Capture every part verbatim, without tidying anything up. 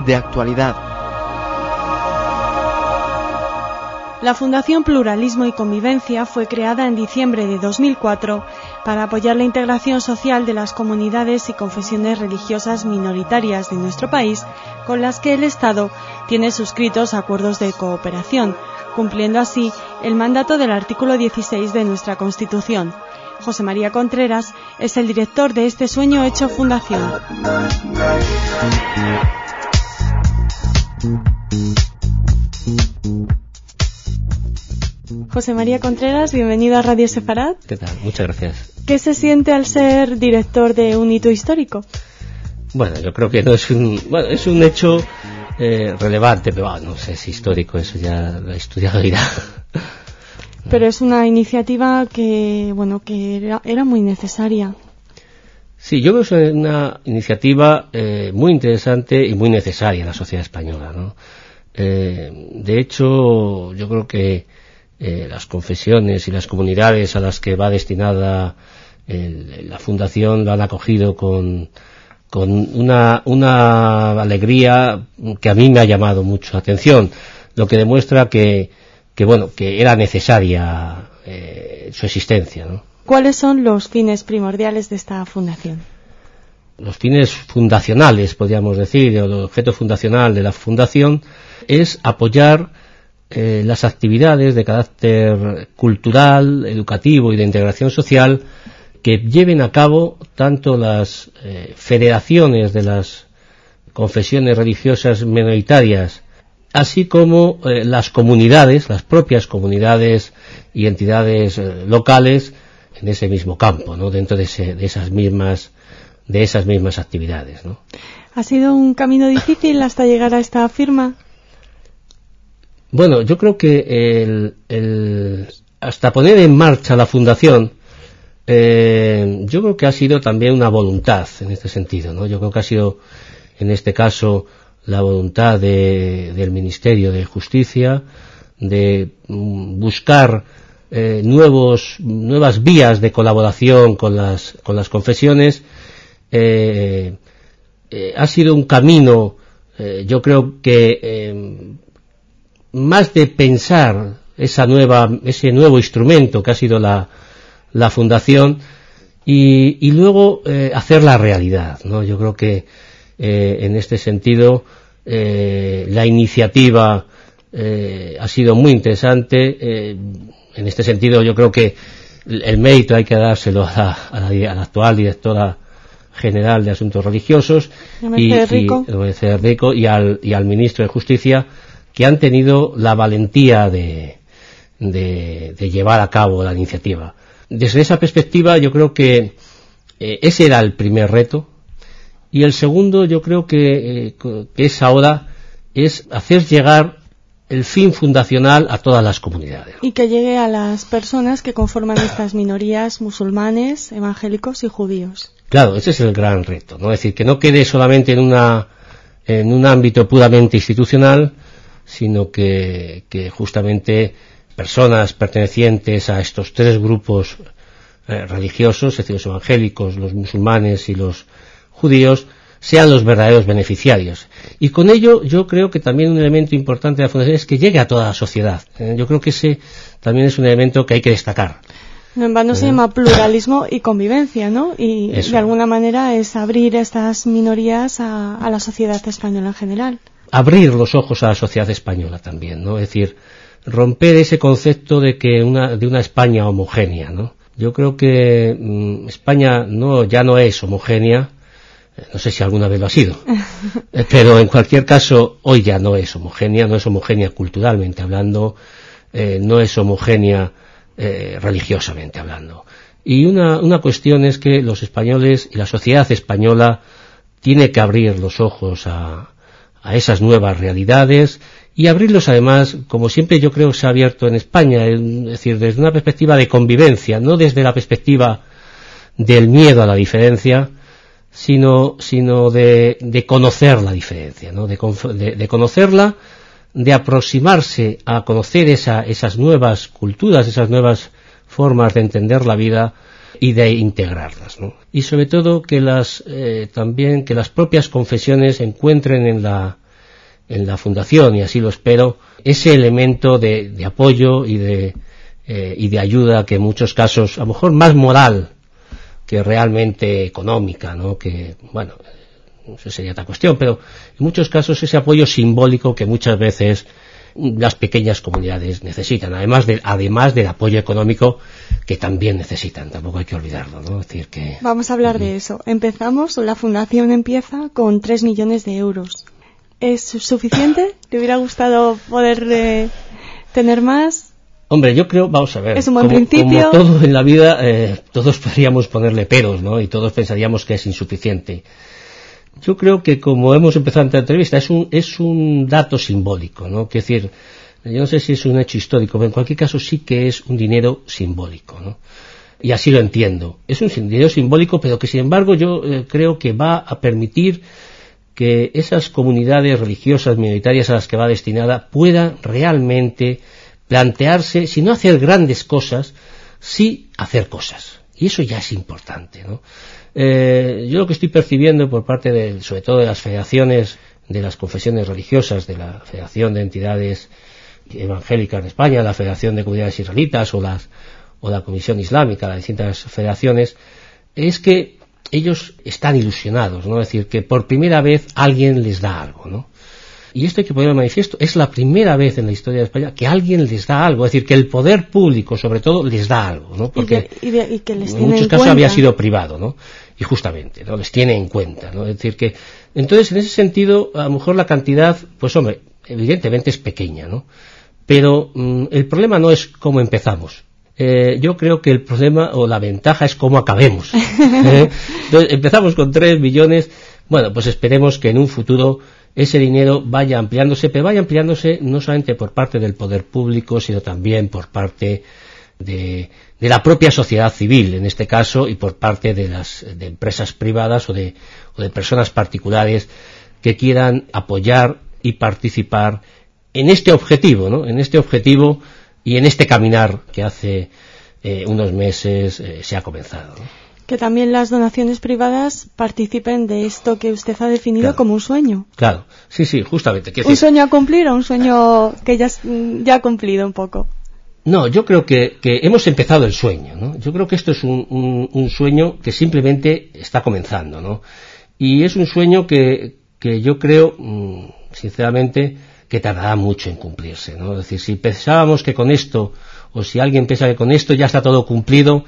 de actualidad. La Fundación Pluralismo y Convivencia fue creada en diciembre de dos mil cuatro para apoyar la integración social de las comunidades y confesiones religiosas minoritarias de nuestro país, con las que el Estado tiene suscritos acuerdos de cooperación, cumpliendo así el mandato del artículo dieciséis de nuestra Constitución. José María Contreras es el director de este Sueño Hecho Fundación. José María Contreras, bienvenido a Radio Sefarad. ¿Qué tal? Muchas gracias. ¿Qué se siente al ser director de un hito histórico? Bueno, yo creo que no es un, bueno, es un hecho eh, relevante, pero bueno, no sé si histórico, eso ya la historia lo dirá. Pero es una iniciativa que, bueno, que era, era muy necesaria. Sí, yo creo que es una iniciativa eh, muy interesante y muy necesaria en la sociedad española, ¿no? Eh, de hecho, yo creo que eh, las confesiones y las comunidades a las que va destinada el, la fundación lo han acogido con, con una, una alegría que a mí me ha llamado mucho la atención, lo que demuestra que, que bueno, que era necesaria eh, su existencia, ¿no? ¿Cuáles son los fines primordiales de esta fundación? Los fines fundacionales, podríamos decir, o el objeto fundacional de la fundación es apoyar eh, las actividades de carácter cultural, educativo y de integración social que lleven a cabo tanto las eh, federaciones de las confesiones religiosas minoritarias, así como eh, las comunidades, las propias comunidades y entidades eh, locales en ese mismo campo, ¿no? Dentro de, ese, de esas mismas de esas mismas actividades, ¿no? ¿Ha sido un camino difícil hasta llegar a esta firma? Bueno, yo creo que el, el, hasta poner en marcha la fundación, eh, yo creo que ha sido también una voluntad en este sentido, ¿no? Yo creo que ha sido, en este caso, la voluntad de, del Ministerio de Justicia de mm, buscar eh, nuevos, nuevas vías de colaboración con las, con las confesiones. Eh, eh, ha sido un camino, eh, yo creo que eh, más de pensar esa nueva, ese nuevo instrumento que ha sido la, la fundación y, y luego eh, hacer la realidad, ¿no? Yo creo que eh, en este sentido eh, la iniciativa eh, ha sido muy interesante. Eh, en este sentido yo creo que el, el mérito hay que dárselo a la, a la, a la actual directora general de Asuntos Religiosos y, Rico. y, Rico y, al, y al ministro de Justicia, que han tenido la valentía de, de, de llevar a cabo la iniciativa. Desde esa perspectiva yo creo que eh, ese era el primer reto, y el segundo yo creo que, eh, que es ahora es hacer llegar el fin fundacional a todas las comunidades. Y que llegue a las personas que conforman estas minorías musulmanes, evangélicos y judíos. Claro, ese es el gran reto, ¿no? Es decir, que no quede solamente en una en un ámbito puramente institucional, sino que, que justamente personas pertenecientes a estos tres grupos eh, religiosos, es decir, los evangélicos, los musulmanes y los judíos, sean los verdaderos beneficiarios. Y con ello yo creo que también un elemento importante de la fundación es que llegue a toda la sociedad. Eh, yo creo que ese también es un elemento que hay que destacar. No en vano se llama pluralismo y convivencia, ¿no? Y Eso. de alguna manera es abrir estas minorías a, a la sociedad española en general. Abrir los ojos a la sociedad española también, ¿no? Es decir, romper ese concepto de que una, de una España homogénea, ¿no? Yo creo que mmm, España no, ya no es homogénea, no sé si alguna vez lo ha sido, pero en cualquier caso hoy ya no es homogénea, no es homogénea culturalmente hablando, eh, no es homogénea Eh, religiosamente hablando. Y una, una cuestión es que los españoles y la sociedad española tiene que abrir los ojos a, a esas nuevas realidades y abrirlos además, como siempre yo creo que se ha abierto en España, es decir, desde una perspectiva de convivencia, no desde la perspectiva del miedo a la diferencia, sino, sino de, de conocer la diferencia, ¿no? de, de, de conocerla, de aproximarse a conocer esa, esas nuevas culturas, esas nuevas formas de entender la vida y de integrarlas, ¿no? Y sobre todo que las eh, también que las propias confesiones encuentren en la en la fundación, y así lo espero, ese elemento de, de apoyo y de, eh, y de ayuda que en muchos casos, a lo mejor más moral que realmente económica, ¿no? Que, bueno, eso sería otra cuestión, pero en muchos casos ese apoyo simbólico que muchas veces las pequeñas comunidades necesitan, además de, además del apoyo económico que también necesitan, tampoco hay que olvidarlo, ¿no? Es decir que... Vamos a hablar de eso. Empezamos, la fundación empieza con tres millones de euros. ¿Es suficiente? ¿Te hubiera gustado poder eh, tener más? Hombre, yo creo, vamos a ver, es un buen como, principio. como todo en la vida, eh, todos podríamos ponerle peros, ¿no? Y todos pensaríamos que es insuficiente. Yo creo que, como hemos empezado en la entrevista, es un, es un dato simbólico, ¿no? Es decir, yo no sé si es un hecho histórico, pero en cualquier caso sí que es un dinero simbólico, ¿no? Y así lo entiendo. Es un dinero simbólico, pero que sin embargo yo eh, creo que va a permitir que esas comunidades religiosas minoritarias a las que va destinada puedan realmente plantearse, si no hacer grandes cosas, sí hacer cosas. Y eso ya es importante, ¿no? Eh, yo lo que estoy percibiendo por parte de, sobre todo de las federaciones de las confesiones religiosas, de la Federación de Entidades Evangélicas de España, la Federación de Comunidades Israelitas o, las, o la Comisión Islámica, las distintas federaciones, es que ellos están ilusionados, ¿no? Es decir, que por primera vez alguien les da algo, ¿no? Y esto hay que poner de manifiesto, es la primera vez en la historia de España que alguien les da algo, es decir, que el poder público, sobre todo, les da algo, ¿no? Porque y que, y de, y que les en tiene muchos en casos cuenta. Había sido privado, ¿no? Y justamente, ¿no? Les tiene en cuenta, ¿no? Es decir, que, entonces, en ese sentido, a lo mejor la cantidad, pues hombre, evidentemente es pequeña, ¿no? Pero mmm, el problema no es cómo empezamos. Eh, yo creo que el problema o la ventaja es cómo acabemos. ¿eh? Entonces, empezamos con tres millones, bueno, pues esperemos que en un futuro ese dinero vaya ampliándose, pero vaya ampliándose no solamente por parte del poder público, sino también por parte de, de la propia sociedad civil, en este caso, y por parte de las de empresas privadas o de, o de personas particulares que quieran apoyar y participar en este objetivo, ¿no? En este objetivo y en este caminar que hace eh, unos meses eh, se ha comenzado, ¿no? Que también las donaciones privadas participen de esto que usted ha definido Claro. como un sueño. Claro, sí, sí, justamente. ¿Un decir, sueño a cumplir o un sueño que ya, ya ha cumplido un poco? No, yo creo que, que hemos empezado el sueño, ¿no? Yo creo que esto es un, un, un sueño que simplemente está comenzando, ¿no? Y es un sueño que, que yo creo, sinceramente, que tardará mucho en cumplirse, ¿no? Es decir, si pensábamos que con esto, o si alguien piensa que con esto ya está todo cumplido,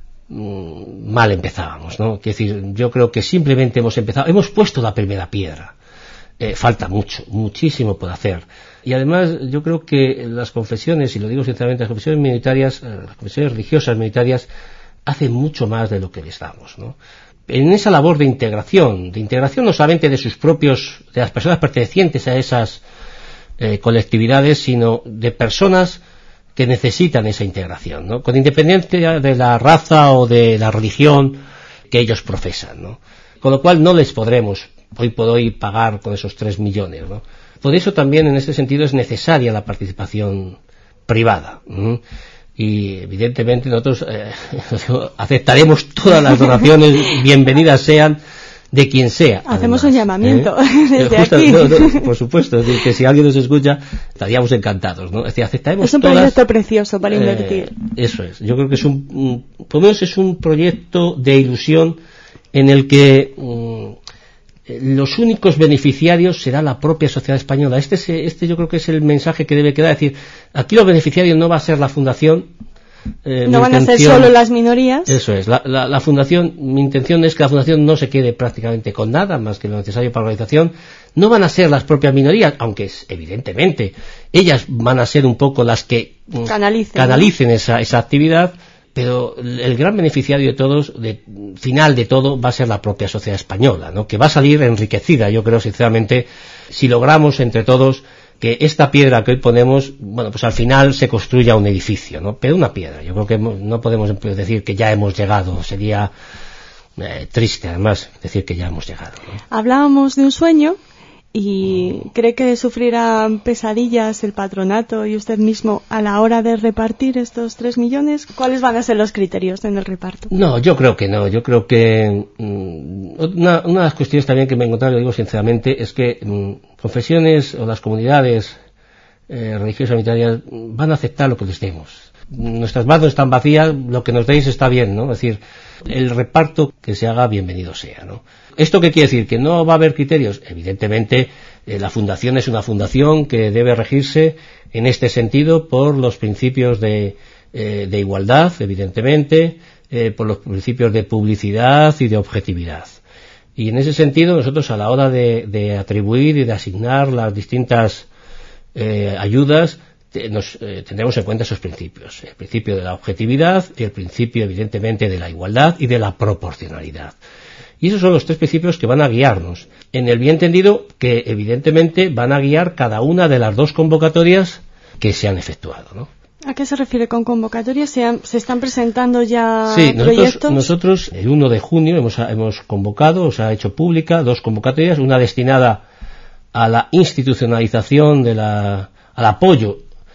mal empezábamos, ¿no? Es decir, yo creo que simplemente hemos empezado, hemos puesto la primera piedra. Eh, falta mucho, muchísimo por hacer. Y además yo creo que las confesiones, y lo digo sinceramente, las confesiones minoritarias, las confesiones religiosas minoritarias, hacen mucho más de lo que les damos, ¿no? En esa labor de integración, de integración no solamente de sus propios, de las personas pertenecientes a esas eh, colectividades, sino de personas que necesitan esa integración, ¿no? Con independencia de la raza o de la religión que ellos profesan, ¿no? Con lo cual no les podremos hoy por hoy pagar con esos tres millones, ¿no? Por eso también en ese sentido es necesaria la participación privada, ¿no? Y evidentemente nosotros eh, aceptaremos todas las donaciones, bienvenidas sean, de quien sea. Hacemos además, un llamamiento ¿eh? desde Justo, aquí. No, no, por supuesto, es decir, que si alguien nos escucha, estaríamos encantados, ¿no? Es decir, aceptaremos Es un todas, proyecto precioso para invertir. Eh, eso es. Yo creo que es un, un, por lo menos es un proyecto de ilusión en el que um, los únicos beneficiarios será la propia sociedad española. Este, es, este yo creo que es el mensaje que debe quedar. Es decir, aquí los beneficiarios no va a ser la fundación. Eh, no van a ser solo las minorías. Eso es. La, la, la fundación, mi intención es que la fundación no se quede prácticamente con nada más que lo necesario para la organización. No van a ser las propias minorías, aunque es, evidentemente ellas van a ser un poco las que canalicen, canalicen ¿no? esa, esa actividad. Pero el gran beneficiario de todos, de, final de todo, va a ser la propia sociedad española, ¿no? Que va a salir enriquecida, yo creo sinceramente, si logramos entre todos que esta piedra que hoy ponemos, bueno, pues al final se construya un edificio, ¿no? Pero una piedra. Yo creo que no podemos decir que ya hemos llegado, sería eh, triste además decir que ya hemos llegado, ¿no? Hablábamos de un sueño. ¿Y cree que sufrirán pesadillas el patronato y usted mismo a la hora de repartir estos tres millones? ¿Cuáles van a ser los criterios en el reparto? No, yo creo que no. Yo creo que, mmm, una, una de las cuestiones también que me he encontrado, lo digo sinceramente, es que mmm, confesiones o las comunidades eh, religiosas unitarias van a aceptar lo que les demos. Nuestras manos están vacías, lo que nos deis está bien, ¿no? Es decir, el reparto que se haga, bienvenido sea, ¿no? ¿Esto qué quiere decir? ¿Que no va a haber criterios? Evidentemente, eh, la fundación es una fundación que debe regirse en este sentido por los principios de, eh, de igualdad, evidentemente, eh, por los principios de publicidad y de objetividad. Y en ese sentido, nosotros a la hora de, de atribuir y de asignar las distintas eh, ayudas, nos eh, tendremos en cuenta esos principios, el principio de la objetividad y el principio evidentemente de la igualdad y de la proporcionalidad, y esos son los tres principios que van a guiarnos, en el bien entendido que evidentemente van a guiar cada una de las dos convocatorias que se han efectuado, ¿no? ¿A qué se refiere con convocatorias? ¿Se, han, se están presentando ya sí, nosotros, proyectos? Nosotros el uno de junio hemos, hemos convocado, o sea, ha hecho pública dos convocatorias, una destinada a la institucionalización de la, al apoyo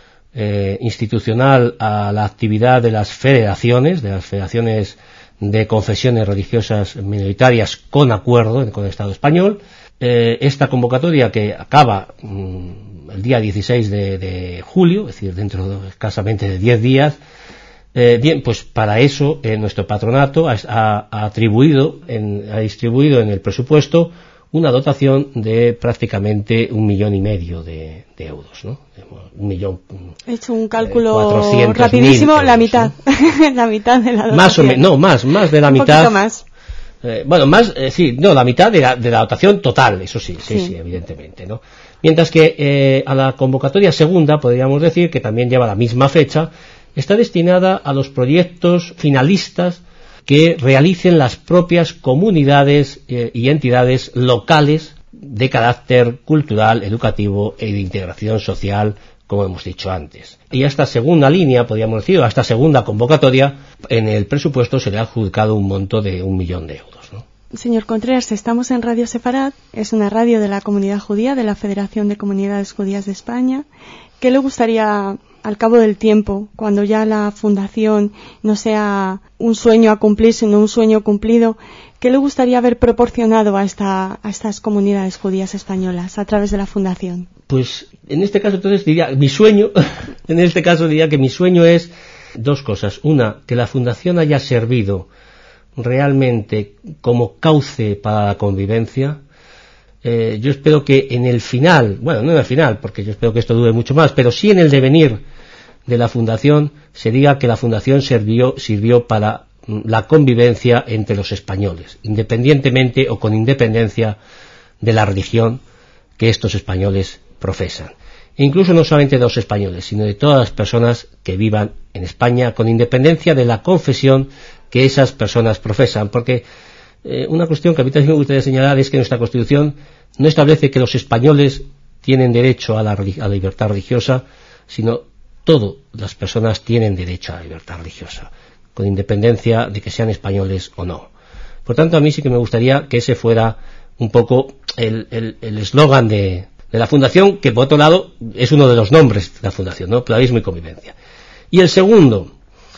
Eh, institucional a la actividad de las federaciones, de las federaciones de confesiones religiosas minoritarias con acuerdo con el Estado español. Eh, esta convocatoria que acaba mmm, el día dieciséis de, de julio, es decir, dentro de escasamente de diez días, eh, bien, pues para eso eh, nuestro patronato ha, ha atribuido, en, ha distribuido en el presupuesto una dotación de prácticamente un millón y medio de, de euros, ¿no? Un millón. He hecho un cálculo eh, rapidísimo, euros, la mitad, ¿no? La mitad de la dotación. Más o menos, no, más, más de la un mitad. Un poquito más. Eh, bueno, más, eh, sí, no, la mitad de la, de la dotación total, eso sí, sí, sí, sí evidentemente, ¿no? Mientras que eh, a la convocatoria segunda, podríamos decir, que también lleva la misma fecha, está destinada a los proyectos finalistas que realicen las propias comunidades eh, y entidades locales de carácter cultural, educativo y de integración social, como hemos dicho antes. Y a esta segunda línea, podríamos decir, a esta segunda convocatoria, en el presupuesto se le ha adjudicado un monto de un millón de euros, ¿no? Señor Contreras, estamos en Radio Sefarad, es una radio de la comunidad judía, de la Federación de Comunidades Judías de España. ¿Qué le gustaría, al cabo del tiempo, cuando ya la fundación no sea un sueño a cumplir, sino un sueño cumplido, qué le gustaría haber proporcionado a, esta, a estas comunidades judías españolas a través de la fundación? Pues en este caso entonces diría, mi sueño, en este caso diría que mi sueño es dos cosas. Una, que la fundación haya servido realmente como cauce para la convivencia. Eh, yo espero que en el final, bueno, no en el final, porque yo espero que esto dure mucho más, pero sí en el devenir de la fundación se diga que la fundación sirvió, sirvió para la convivencia entre los españoles, independientemente o con independencia de la religión que estos españoles profesan. E incluso no solamente de los españoles, sino de todas las personas que vivan en España, con independencia de la confesión que esas personas profesan, porque eh, una cuestión que a mí también me gustaría señalar es que nuestra Constitución no establece que los españoles tienen derecho a la, a la libertad religiosa, sino todas las personas tienen derecho a la libertad religiosa, con independencia de que sean españoles o no. Por tanto, a mí sí que me gustaría que ese fuera un poco el eslogan de, de la Fundación, que por otro lado es uno de los nombres de la Fundación, ¿no? Pluralismo y convivencia. Y el segundo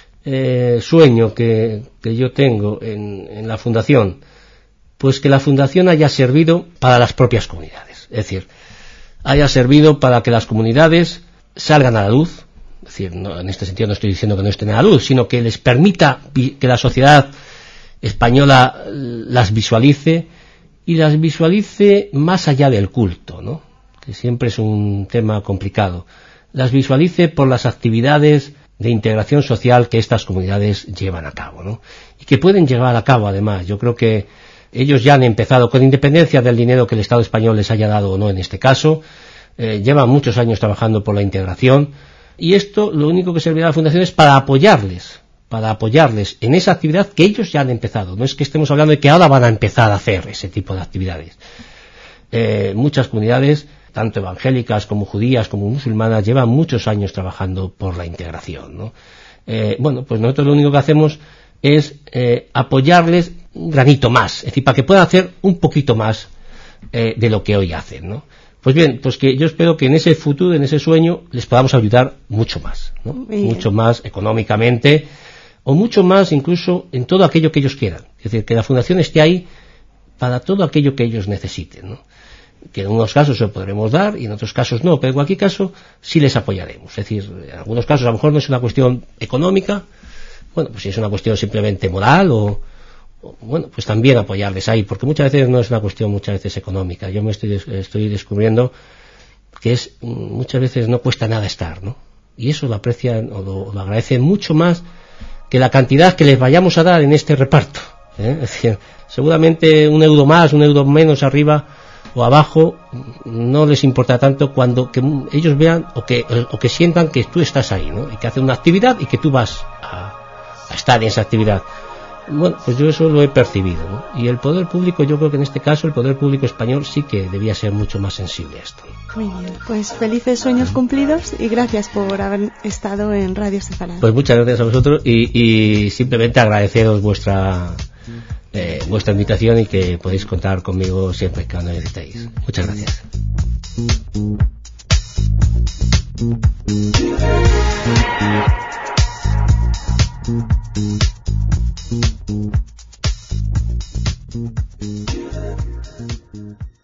eh, sueño que, que yo tengo en, en la Fundación, pues que la Fundación haya servido para las propias comunidades, es decir, haya servido para que las comunidades salgan a la luz, es decir, no, en este sentido no estoy diciendo que no estén a la luz, sino que les permita que la sociedad española las visualice, y las visualice más allá del culto, ¿no? Que siempre es un tema complicado. Las visualice por las actividades de integración social que estas comunidades llevan a cabo, ¿no? Y que pueden llevar a cabo, además. Yo creo que ellos ya han empezado, con independencia del dinero que el Estado español les haya dado o no en este caso, eh, llevan muchos años trabajando por la integración, y esto lo único que servirá a la Fundación es para apoyarles, para apoyarles en esa actividad que ellos ya han empezado. No es que estemos hablando de que ahora van a empezar a hacer ese tipo de actividades. Eh, muchas comunidades, tanto evangélicas como judías como musulmanas, llevan muchos años trabajando por la integración, ¿no? Eh, bueno, pues nosotros lo único que hacemos es eh, apoyarles un granito más, es decir, para que puedan hacer un poquito más eh, de lo que hoy hacen, ¿no? Pues bien, pues que yo espero que en ese futuro, en ese sueño, les podamos ayudar mucho más, ¿no? Mucho más económicamente, o mucho más incluso en todo aquello que ellos quieran. Es decir, que la Fundación esté ahí para todo aquello que ellos necesiten, ¿no? Que en unos casos se lo podremos dar y en otros casos no, pero en cualquier caso sí les apoyaremos. Es decir, en algunos casos a lo mejor no es una cuestión económica, bueno, pues si es una cuestión simplemente moral o, o bueno, pues también apoyarles ahí, porque muchas veces no es una cuestión muchas veces económica. Yo me estoy, estoy descubriendo que es, muchas veces no cuesta nada estar, ¿no? Y eso lo aprecian o lo, lo agradecen mucho más que la cantidad que les vayamos a dar en este reparto, ¿eh? Es decir, seguramente un euro más, un euro menos arriba o abajo no les importa tanto cuando que ellos vean o que, o que sientan que tú estás ahí, ¿no? Y que hacen una actividad y que tú vas a, a estar en esa actividad. Bueno, pues yo eso lo he percibido, ¿no? Y el poder público, yo creo que en este caso el poder público español sí que debía ser mucho más sensible a esto. Muy bien, pues felices sueños cumplidos y gracias por haber estado en Radio Estefanal. Pues muchas gracias a vosotros y, y simplemente agradeceros vuestra eh, vuestra invitación y que podéis contar conmigo siempre que lo necesitéis. Muchas gracias. Thank you.